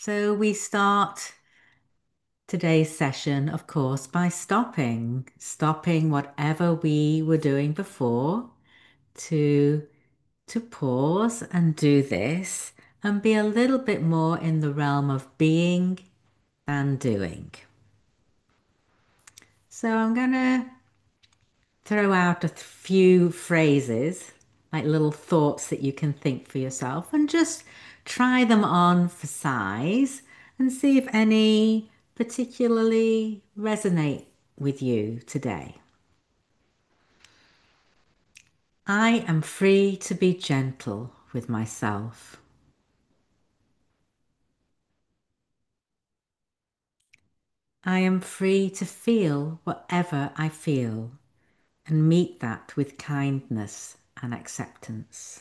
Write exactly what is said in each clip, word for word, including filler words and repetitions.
So we start today's session, of course, by stopping, stopping whatever we were doing before to to pause and do this and be a little bit more in the realm of being than doing. So I'm gonna throw out a few phrases, like little thoughts that you can think for yourself, and just try them on for size and see if any particularly resonate with you today. I am free to be gentle with myself. I am free to feel whatever I feel and meet that with kindness and acceptance.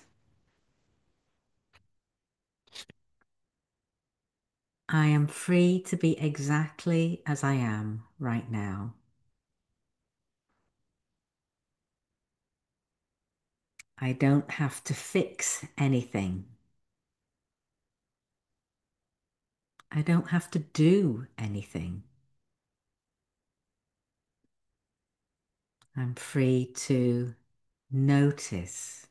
I am free to be exactly as I am right now. I don't have to fix anything. I don't have to do anything. I'm free to notice,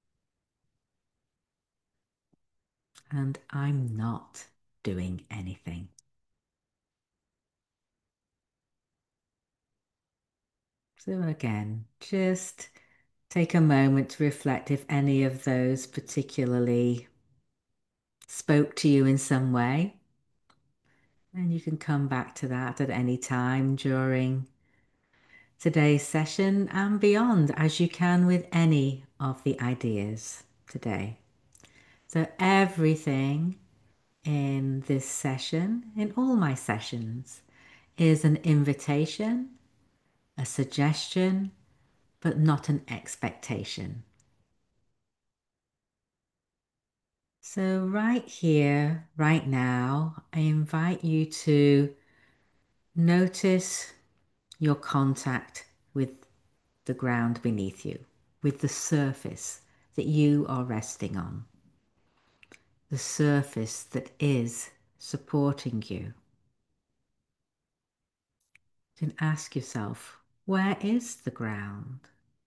and I'm not doing anything. So again, just take a moment to reflect if any of those particularly spoke to you in some way. And you can come back to that at any time during today's session and beyond, as you can with any of the ideas today. So everything in this session, in all my sessions, is an invitation, a suggestion, but not an expectation. So right here, right now, I invite you to notice your contact with the ground beneath you, with the surface that you are resting on, the surface that is supporting you. You can ask yourself, where is the ground?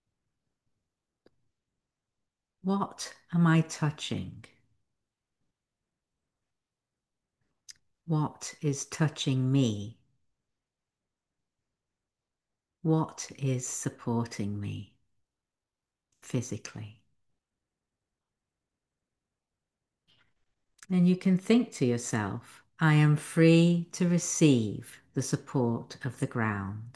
What am I touching? What is touching me? What is supporting me physically? And you can think to yourself, I am free to receive the support of the ground.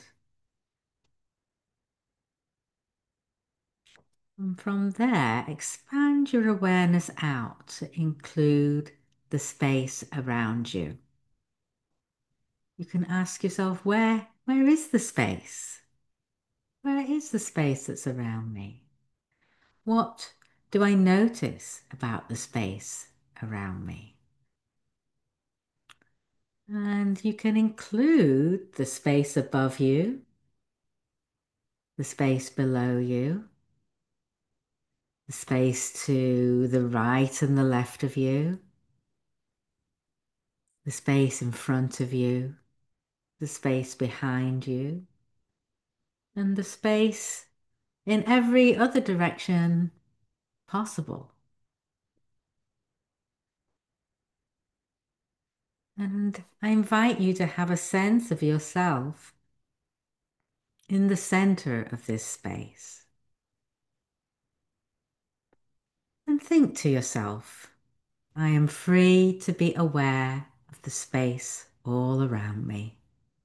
And from there, expand your awareness out to include the space around you. You can ask yourself, where, where is the space? Where is the space that's around me? What do I notice about the space around me? And you can include the space above you, the space below you, the space to the right and the left of you, the space in front of you, the space behind you, and the space in every other direction possible. And I invite you to have a sense of yourself in the center of this space. And think to yourself, I am free to be aware of the space all around me.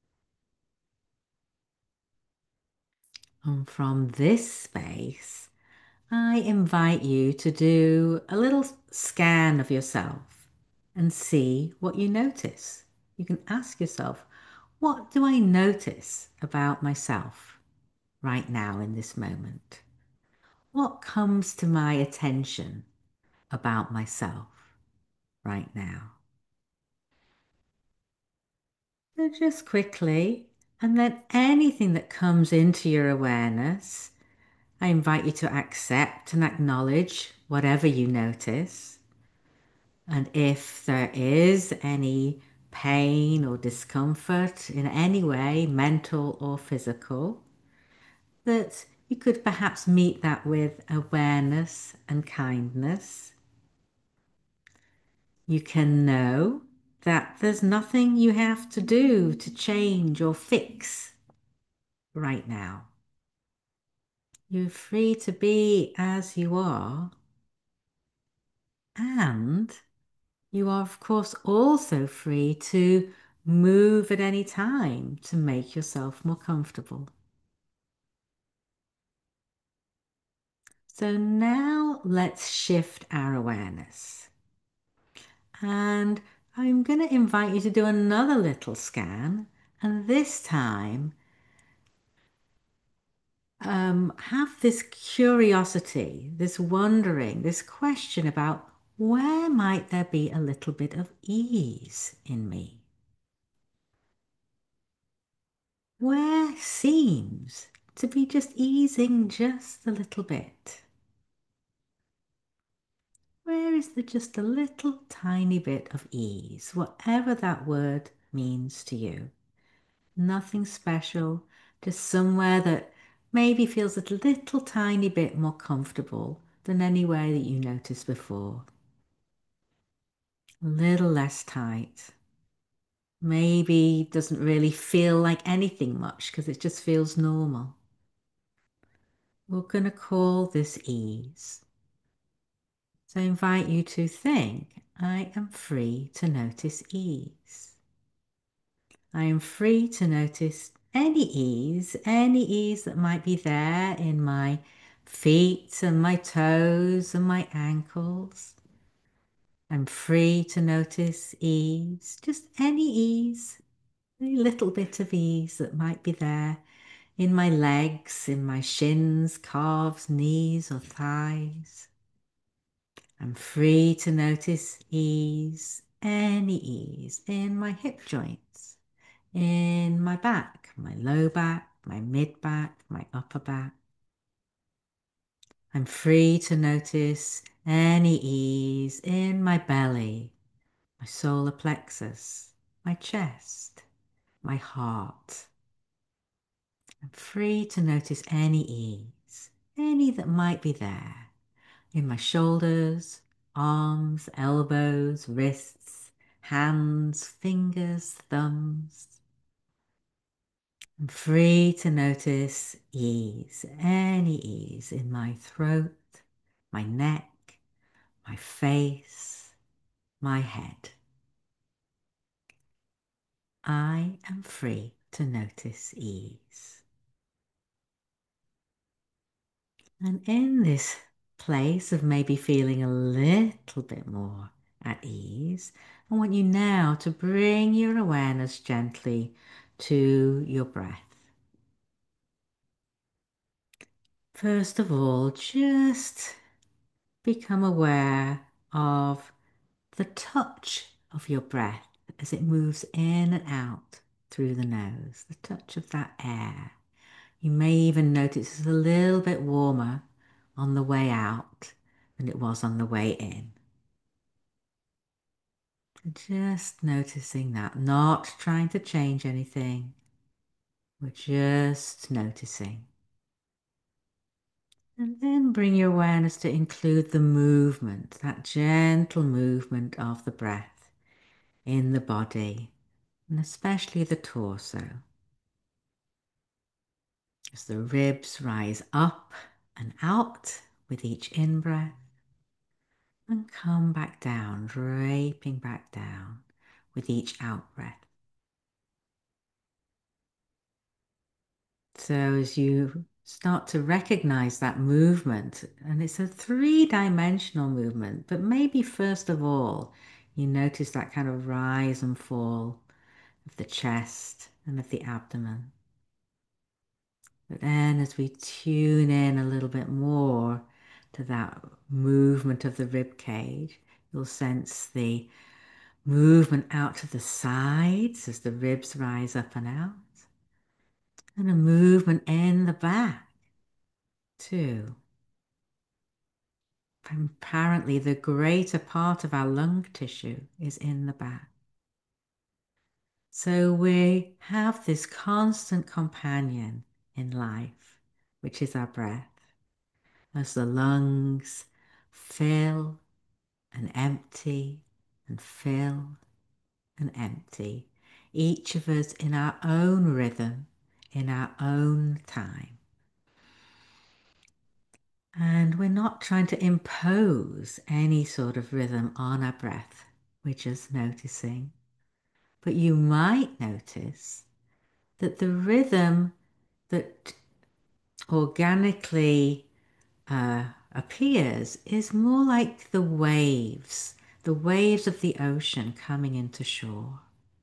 And from this space, I invite you to do a little scan of yourself and see what you notice. You can ask yourself, what do I notice about myself right now in this moment? What comes to my attention about myself right now? So just quickly, and then anything that comes into your awareness, I invite you to accept and acknowledge whatever you notice. And if there is any pain or discomfort in any way, mental or physical, that you could perhaps meet that with awareness and kindness. You can know that there's nothing you have to do to change or fix right now. You're free to be as you are, and you are, of course, also free to move at any time to make yourself more comfortable. So now let's shift our awareness. And I'm going to invite you to do another little scan. And this time, um, have this curiosity, this wondering, this question about where might there be a little bit of ease in me? Where seems to be just easing just a little bit? Where is there just a little tiny bit of ease, whatever that word means to you? Nothing special, just somewhere that maybe feels a little tiny bit more comfortable than anywhere that you noticed before. A little less tight. Maybe doesn't really feel like anything much because it just feels normal. We're going to call this ease. So I invite you to think, I am free to notice ease. I am free to notice any ease, any ease that might be there in my feet and my toes and my ankles. I'm free to notice ease, just any ease, a little bit of ease that might be there in my legs, in my shins, calves, knees or thighs. I'm free to notice ease, any ease in my hip joints, in my back, my low back, my mid back, my upper back. I'm free to notice any ease in my belly, my solar plexus, my chest, my heart. I'm free to notice any ease, any that might be there in my shoulders, arms, elbows, wrists, hands, fingers, thumbs. I'm free to notice ease, any ease in my throat, my neck, my face, my head. I am free to notice ease. And in this place of maybe feeling a little bit more at ease, I want you now to bring your awareness gently to your breath. First of all, just become aware of the touch of your breath as it moves in and out through the nose, the touch of that air. You may even notice it's a little bit warmer on the way out than it was on the way in. Just noticing that, not trying to change anything. We're just noticing. And then bring your awareness to include the movement, that gentle movement of the breath in the body, and especially the torso. As the ribs rise up and out with each in-breath, and come back down, draping back down with each out-breath. So as you start to recognize that movement, and it's a three-dimensional movement, but maybe first of all, you notice that kind of rise and fall of the chest and of the abdomen. But then as we tune in a little bit more to that movement of the rib cage, you'll sense the movement out to the sides as the ribs rise up and out. And a movement in the back too. apparently the greater part of our lung tissue is in the back. So we have this constant companion in life, which is our breath, as the lungs fill and empty and fill and empty, each of us in our own rhythm, in our own time. And we're not trying to impose any sort of rhythm on our breath. We're just noticing. But you might notice that the rhythm that organically uh, appears is more like the waves, the waves of the ocean coming into shore.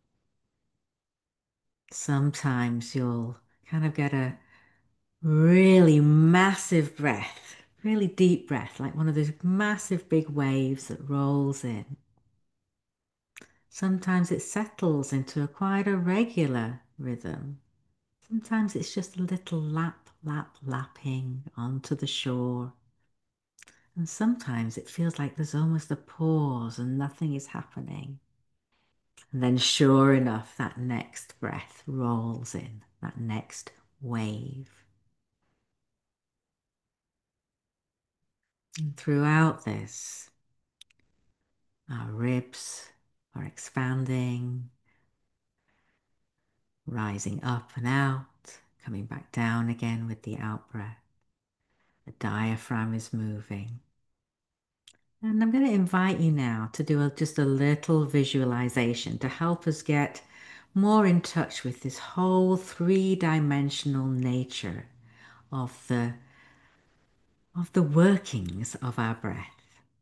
Sometimes you'll kind of get a really massive breath, really deep breath, like one of those massive big waves that rolls in. Sometimes it settles into a quite a regular rhythm. Sometimes it's just a little lap, lap, lapping onto the shore. And sometimes it feels like there's almost a pause and nothing is happening. And then sure enough, that next breath rolls in, that next wave. And throughout this, our ribs are expanding, rising up and out, coming back down again with the out breath. The diaphragm is moving. And I'm going to invite you now to do a, just a little visualization to help us get more in touch with this whole three-dimensional nature of the, of the workings of our breath.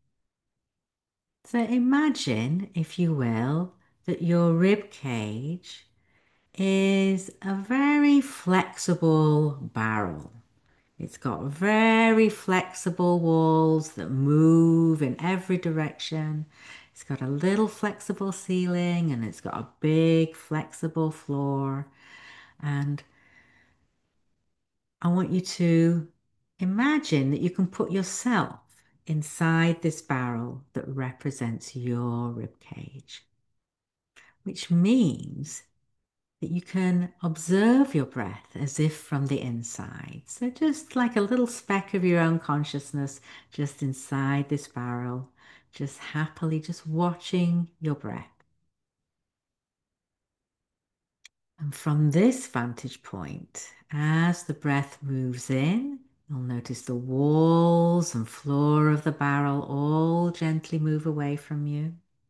So imagine, if you will, that your rib cage is a very flexible barrel. It's got very flexible walls that move in every direction. It's got a little flexible ceiling and it's got a big flexible floor. And I want you to imagine that you can put yourself inside this barrel that represents your rib cage, which means that you can observe your breath as if from the inside. So just like a little speck of your own consciousness just inside this barrel, just happily just watching your breath. And from this vantage point, as the breath moves in, you'll notice the walls and floor of the barrel all gently move away from you.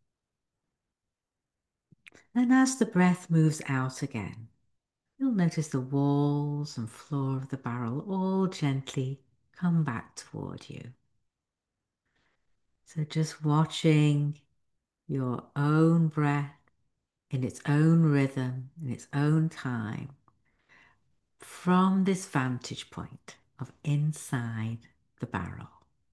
And as the breath moves out again, you'll notice the walls and floor of the barrel all gently come back toward you. So just watching your own breath in its own rhythm, in its own time, from this vantage point of inside the barrel.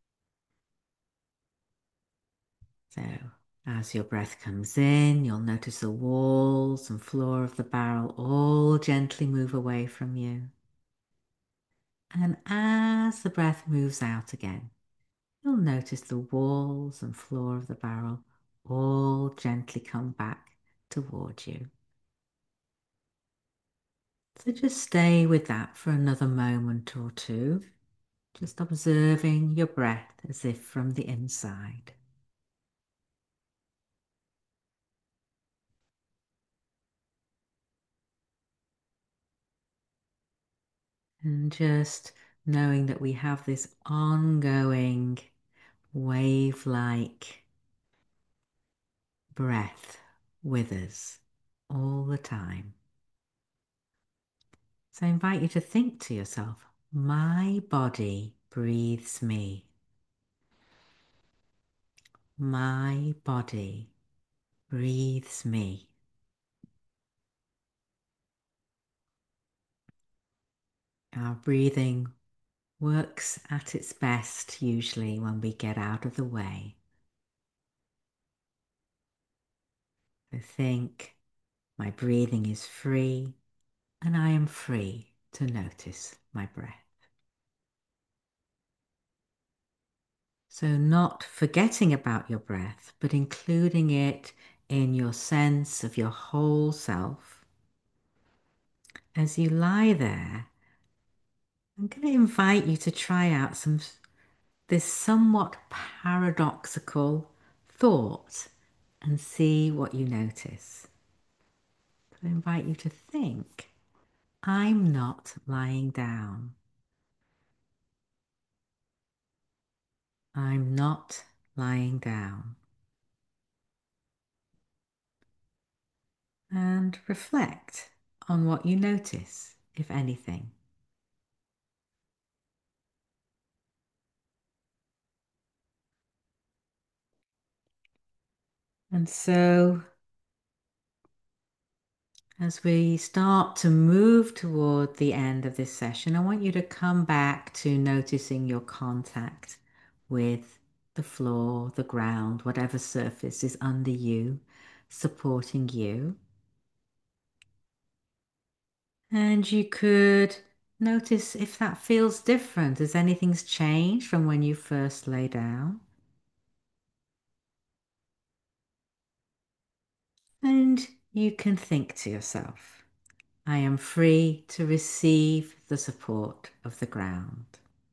So as your breath comes in, you'll notice the walls and floor of the barrel all gently move away from you. And as the breath moves out again, you'll notice the walls and floor of the barrel all gently come back towards you. So just stay with that for another moment or two, just observing your breath as if from the inside. And just knowing that we have this ongoing wave-like breath with us all the time. So I invite you to think to yourself, my body breathes me. My body breathes me. Our breathing works at its best usually when we get out of the way. So think, my breathing is free and I am free to notice my breath. So not forgetting about your breath, but including it in your sense of your whole self. As you lie there, I'm going to invite you to try out some this somewhat paradoxical thought and see what you notice. I invite you to think, I'm not lying down. I'm not lying down. And reflect on what you notice, if anything. And so, as we start to move toward the end of this session, I want you to come back to noticing your contact with the floor, the ground, whatever surface is under you, supporting you. And you could notice if that feels different, as anything's changed from when you first lay down. And you can think to yourself, I am free to receive the support of the ground.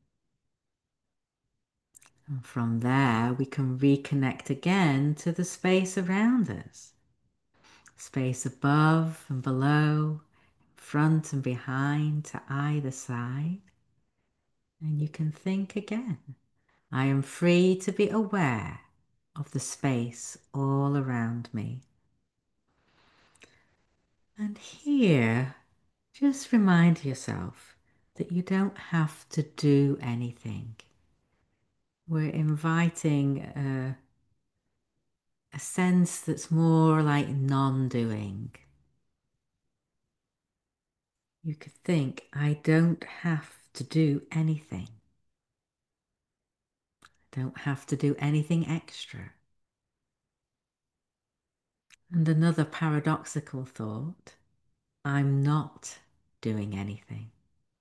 And from there, we can reconnect again to the space around us. Space above and below, front and behind to either side. And you can think again. I am free to be aware of the space all around me. And here, just remind yourself that you don't have to do anything. We're inviting a, a sense that's more like non-doing. You could think, I don't have to do anything. I don't have to do anything extra. And another paradoxical thought, I'm not doing anything.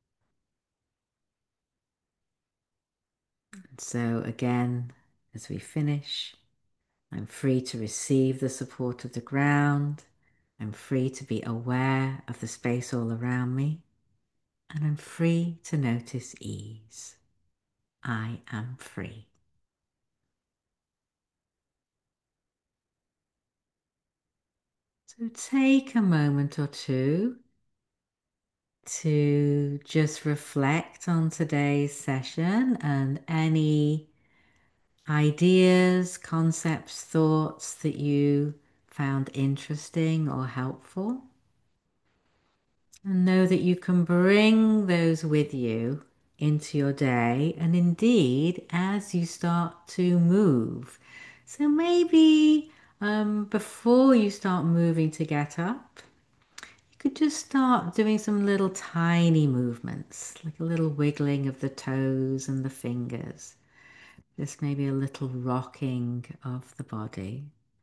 And so again, as we finish, I'm free to receive the support of the ground. I'm free to be aware of the space all around me. And I'm free to notice ease. I am free. So take a moment or two to just reflect on today's session and any ideas, concepts, thoughts that you found interesting or helpful. And know that you can bring those with you into your day and indeed as you start to move. So maybe um, before you start moving to get up, you could just start doing some little tiny movements, like a little wiggling of the toes and the fingers. Just maybe a little rocking of the body.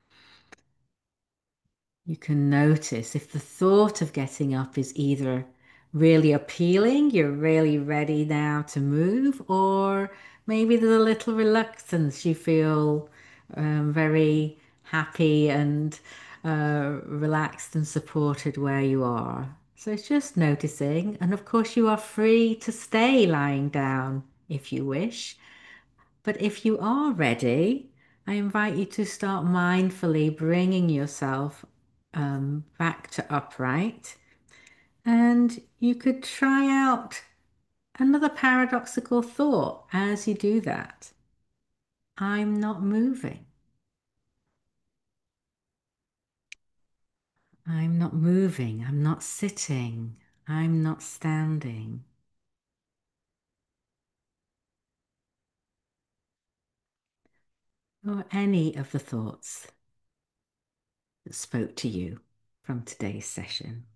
You can notice if the thought of getting up is either really appealing, you're really ready now to move, or maybe there's a little reluctance, you feel um, very happy and uh, relaxed and supported where you are. So it's just noticing, and of course you are free to stay lying down if you wish. But if you are ready, I invite you to start mindfully bringing yourself um, back to upright. And you could try out another paradoxical thought as you do that. I'm not moving. I'm not moving. I'm not sitting. I'm not standing. Or any of the thoughts that spoke to you from today's session.